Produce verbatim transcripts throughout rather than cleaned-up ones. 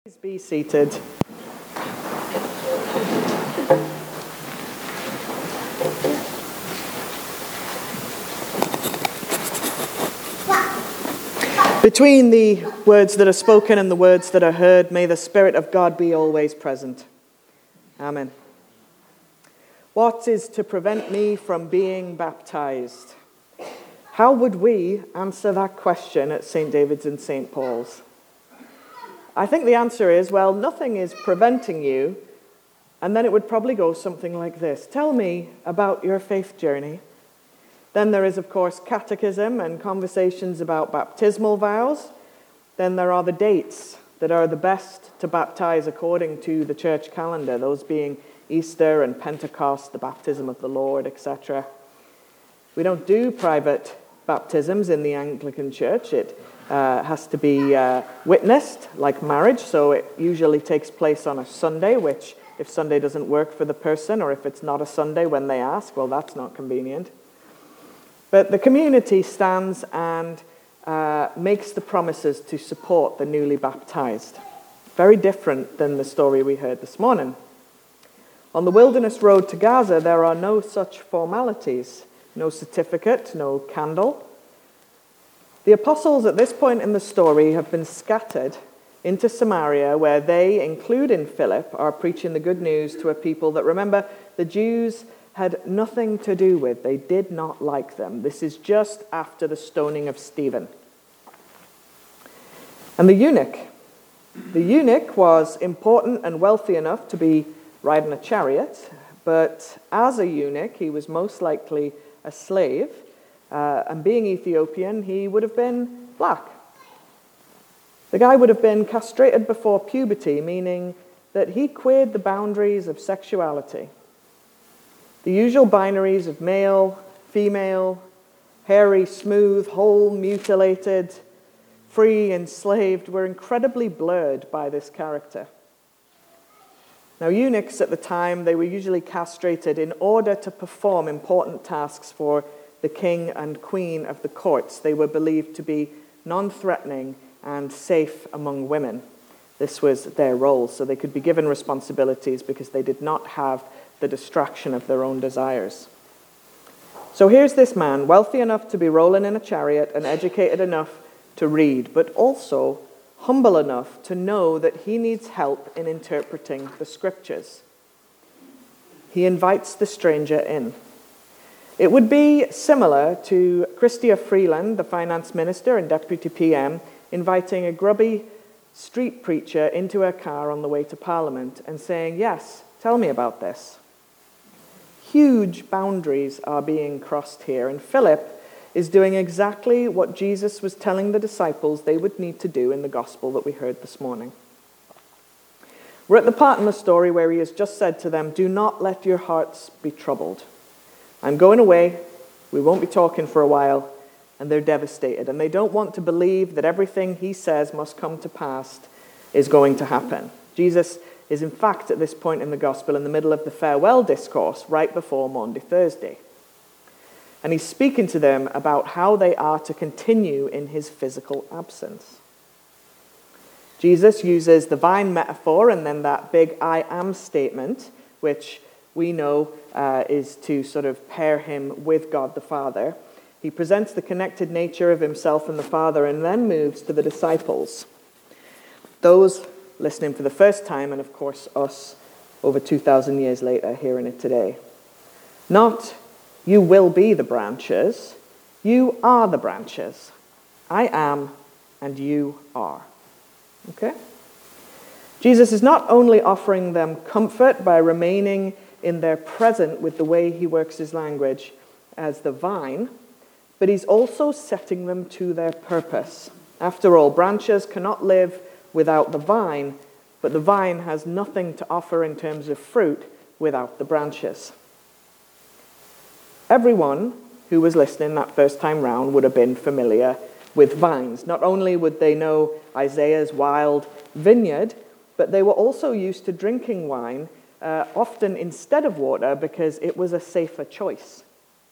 Please be seated. Between the words that are spoken and the words that are heard, may the Spirit of God be always present. Amen. What is to prevent me from being baptized? How would we answer that question at Saint David's and Saint Paul's? I think the answer is, well, nothing is preventing you, and then it would probably go something like this. Tell me about your faith journey. Then there is, of course, catechism and conversations about baptismal vows. Then there are the dates that are the best to baptize according to the church calendar, those being Easter and Pentecost, the baptism of the Lord, et cetera. We don't do private baptisms in the Anglican Church. It uh, has to be uh, witnessed, like marriage, so it usually takes place on a Sunday, which if Sunday doesn't work for the person, or if it's not a Sunday when they ask, well, that's not convenient. But the community stands and uh, makes the promises to support the newly baptized. Very different than the story we heard this morning. On the wilderness road to Gaza, there are no such formalities. No certificate, no candle. The apostles at this point in the story have been scattered into Samaria, where they, including Philip, are preaching the good news to a people that, remember, the Jews had nothing to do with. They did not like them. This is just after the stoning of Stephen. And the eunuch. The eunuch was important and wealthy enough to be riding a chariot, but as a eunuch, he was most likely a slave, uh, and being Ethiopian, he would have been black. The guy would have been castrated before puberty, meaning that he queered the boundaries of sexuality. The usual binaries of male, female, hairy, smooth, whole, mutilated, free, enslaved were incredibly blurred by this character. Now, eunuchs at the time, they were usually castrated in order to perform important tasks for the king and queen of the courts. They were believed to be non-threatening and safe among women. This was their role, so they could be given responsibilities because they did not have the distraction of their own desires. So here's this man, wealthy enough to be rolling in a chariot and educated enough to read, but also humble enough to know that he needs help in interpreting the scriptures. He invites the stranger in. It would be similar to Chrystia Freeland, the finance minister and deputy P M, inviting a grubby street preacher into her car on the way to Parliament and saying, yes, tell me about this. Huge boundaries are being crossed here, and Philip is doing exactly what Jesus was telling the disciples they would need to do in the gospel that we heard this morning. We're at the part in the story where he has just said to them, do not let your hearts be troubled. I'm going away, we won't be talking for a while, and they're devastated. And they don't want to believe that everything he says must come to pass is going to happen. Jesus is in fact at this point in the gospel in the middle of the farewell discourse right before Maundy Thursday. And he's speaking to them about how they are to continue in his physical absence. Jesus uses the vine metaphor and then that big I am statement, which we know uh, is to sort of pair him with God the Father. He presents the connected nature of himself and the Father and then moves to the disciples. Those listening for the first time, and of course us over two thousand years later hearing it today. Not you will be the branches. You are the branches. I am, and you are. Okay? Jesus is not only offering them comfort by remaining in their present with the way he works his language as the vine, but he's also setting them to their purpose. After all, branches cannot live without the vine, but the vine has nothing to offer in terms of fruit without the branches. Everyone who was listening that first time round would have been familiar with vines. Not only would they know Isaiah's wild vineyard, but they were also used to drinking wine, uh, often instead of water, because it was a safer choice.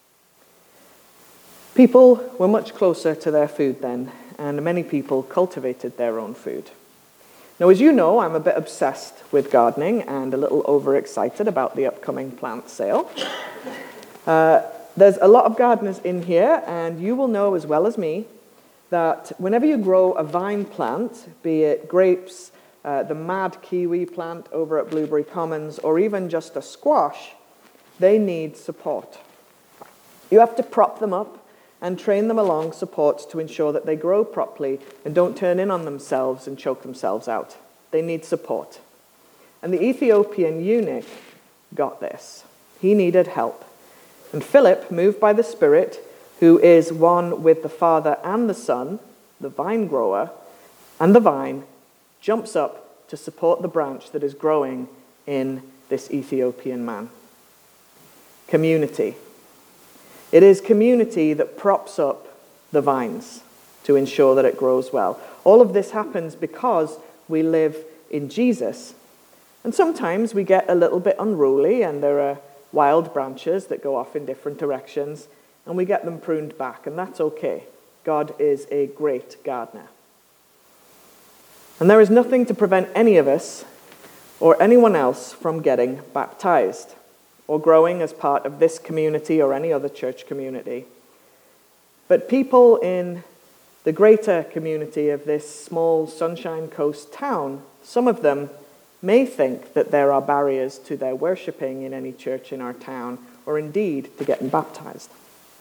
People were much closer to their food then, and many people cultivated their own food. Now, as you know, I'm a bit obsessed with gardening and a little overexcited about the upcoming plant sale. Uh, there's a lot of gardeners in here, and you will know as well as me that whenever you grow a vine plant, be it grapes, uh, the mad kiwi plant over at Blueberry Commons, or even just a squash, they need support. You have to prop them up and train them along supports to ensure that they grow properly and don't turn in on themselves and choke themselves out. They need support. And the Ethiopian eunuch got this. He needed help. And Philip, moved by the Spirit, who is one with the Father and the Son, the vine grower, and the vine, jumps up to support the branch that is growing in this Ethiopian man. Community. It is community that props up the vines to ensure that it grows well. All of this happens because we live in Jesus. And sometimes we get a little bit unruly and there are wild branches that go off in different directions, and we get them pruned back, and that's okay. God is a great gardener. And there is nothing to prevent any of us or anyone else from getting baptized or growing as part of this community or any other church community. But people in the greater community of this small Sunshine Coast town, some of them may think that there are barriers to their worshipping in any church in our town, or indeed to getting baptized.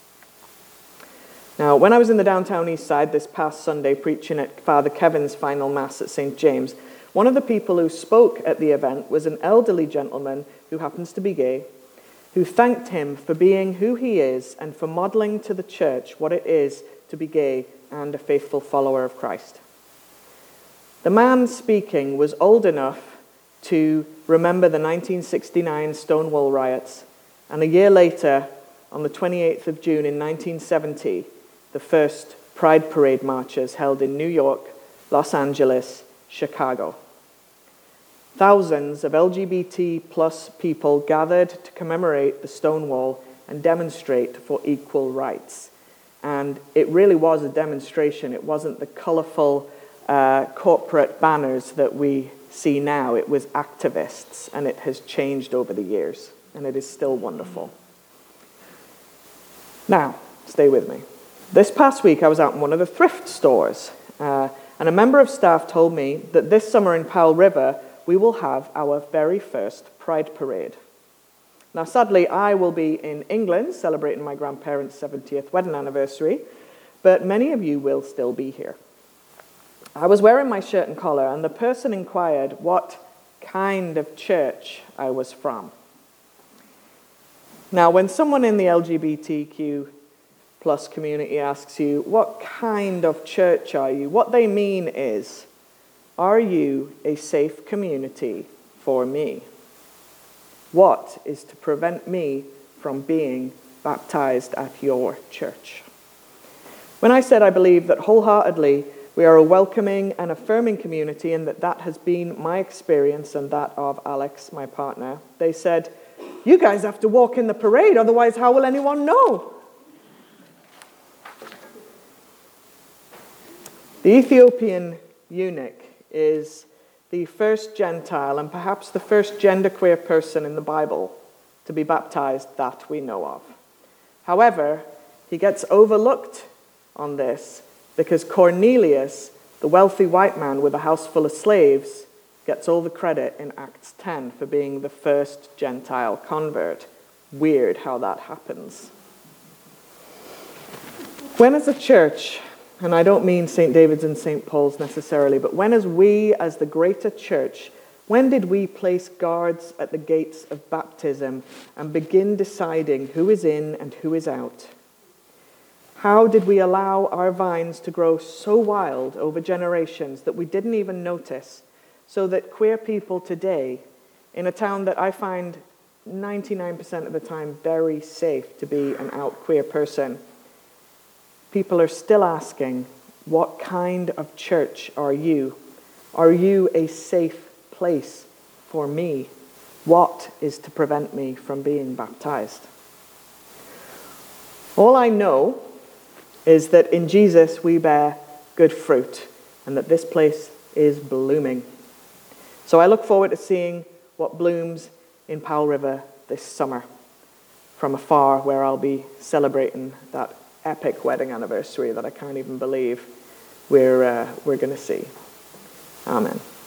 Now, when I was in the downtown east side this past Sunday preaching at Father Kevin's final Mass at Saint James, one of the people who spoke at the event was an elderly gentleman who happens to be gay, who thanked him for being who he is and for modeling to the church what it is to be gay and a faithful follower of Christ. The man speaking was old enough to remember the nineteen sixty-nine Stonewall riots, and a year later, on the twenty-eighth of June in nineteen seventy, the first Pride Parade marches held in New York, Los Angeles, Chicago. Thousands of L G B T plus people gathered to commemorate the Stonewall and demonstrate for equal rights. And it really was a demonstration. It wasn't the colorful uh, corporate banners that we see now. It was activists, and it has changed over the years, and it is still wonderful. Now, stay with me. This past week, I was out in one of the thrift stores, uh, and a member of staff told me that this summer in Powell River, we will have our very first Pride Parade. Now, sadly, I will be in England celebrating my grandparents' seventieth wedding anniversary, but many of you will still be here. I was wearing my shirt and collar, and the person inquired what kind of church I was from. Now, when someone in the L G B T Q plus community asks you, what kind of church are you? What they mean is, are you a safe community for me? What is to prevent me from being baptized at your church? When I said I believe that wholeheartedly we are a welcoming and affirming community, and that that has been my experience and that of Alex, my partner, they said, you guys have to walk in the parade, otherwise how will anyone know? The Ethiopian eunuch is the first Gentile and perhaps the first genderqueer person in the Bible to be baptized that we know of. However, he gets overlooked on this because Cornelius, the wealthy white man with a house full of slaves, gets all the credit in Acts ten for being the first Gentile convert. Weird how that happens. When as a church, and I don't mean Saint David's and Saint Paul's necessarily, but when as we, as the greater church, when did we place guards at the gates of baptism and begin deciding who is in and who is out? How did we allow our vines to grow so wild over generations that we didn't even notice, so that queer people today, in a town that I find ninety-nine percent of the time very safe to be an out queer person, people are still asking, what kind of church are you? Are you a safe place for me? What is to prevent me from being baptized? All I know is that in Jesus we bear good fruit, and that this place is blooming. So I look forward to seeing what blooms in Powell River this summer from afar, where I'll be celebrating that epic wedding anniversary that I can't even believe we're, uh, we're going to see. Amen.